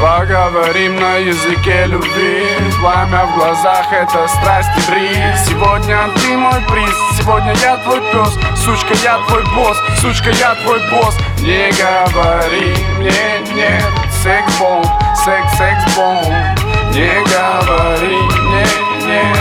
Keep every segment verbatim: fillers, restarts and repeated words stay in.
Поговорим на языке любви. Пламя в глазах — это страсть и бриз. Сегодня ты мой приз, сегодня я твой пес. Сучка, я твой босс, сучка, я твой босс. Не говори мне нет, секс-бомб, секс-секс-бомб. Не говори мне нет.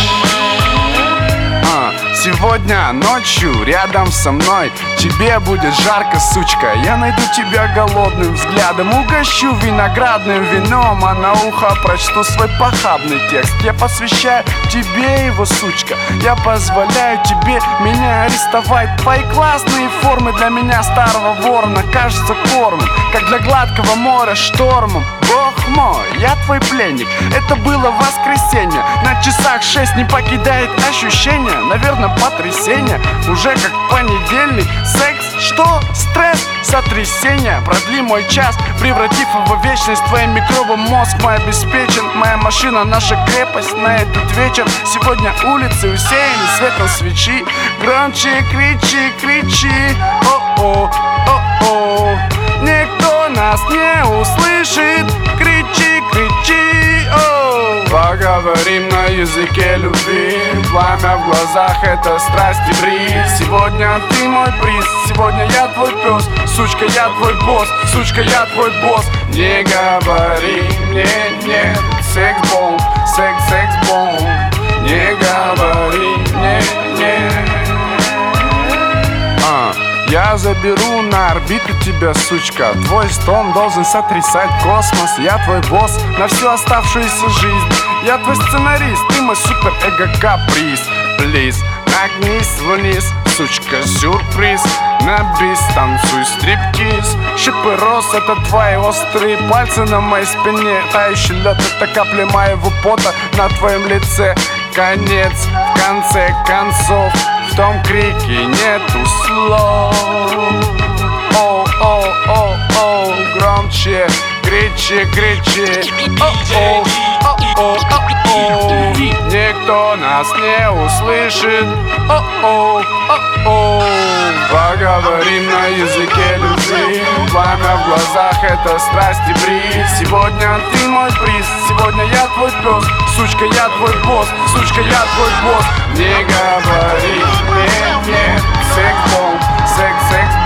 Сегодня ночью рядом со мной тебе будет жарко, сучка. Я найду тебя голодным взглядом, угощу виноградным вином, а на ухо прочту свой похабный текст. Я посвящаю тебе его, сучка. Я позволяю тебе меня арестовать. Твои классные формы для меня, старого ворона, кажется кормом, как для гладкого моря штормом. Бог мой, я твой пленник. Это было воскресенье. На часах шесть не покидает ощущение. Наверное, потрясение. Уже как понедельник. Секс, что? Стресс, сотрясение. Продли мой час, превратив его в вечность. Твоим микробом мозг мой обеспечен. Моя машина, наша крепость на этот вечер. Сегодня улицы усеяны светом свечи. Громче кричи, кричи. О-о, о-о. Никто нас не услышит. Кричи, кричи, о. Поговорим на языке любви. Пламя в глазах — это страсть и бриз. Сегодня ты мой приз, сегодня я твой пес. Сучка, я твой босс, сучка, я твой босс. Не говори мне нет, секс-бомб, секс-секс-бомб. Не говори мне нет. Я заберу на орбиту тебя, сучка. Твой стон должен сотрясать космос. Я твой босс на всю оставшуюся жизнь. Я твой сценарист, ты мой супер-эго-каприз. Плиз, нагнись вниз, сучка, сюрприз. На бис танцуй стриптиз. Шипы роз — это твои острые пальцы на моей спине. Тающий лед — это капли моего пота на твоем лице. Конец, в конце концов, в том крике нету слов. О-о-о-о, громче кричи, кричи. О-о, о-о, о-о. Никто нас не услышит. О-о, о-о. Поговорим на языке любви. Пламя в глазах — это страсть и бриз. Сегодня ты мой приз, сегодня я твой пес. Сучка, я твой босс, сучка, я твой босс. Не говори мне нет, секс-бомб, секс-секс-бомб.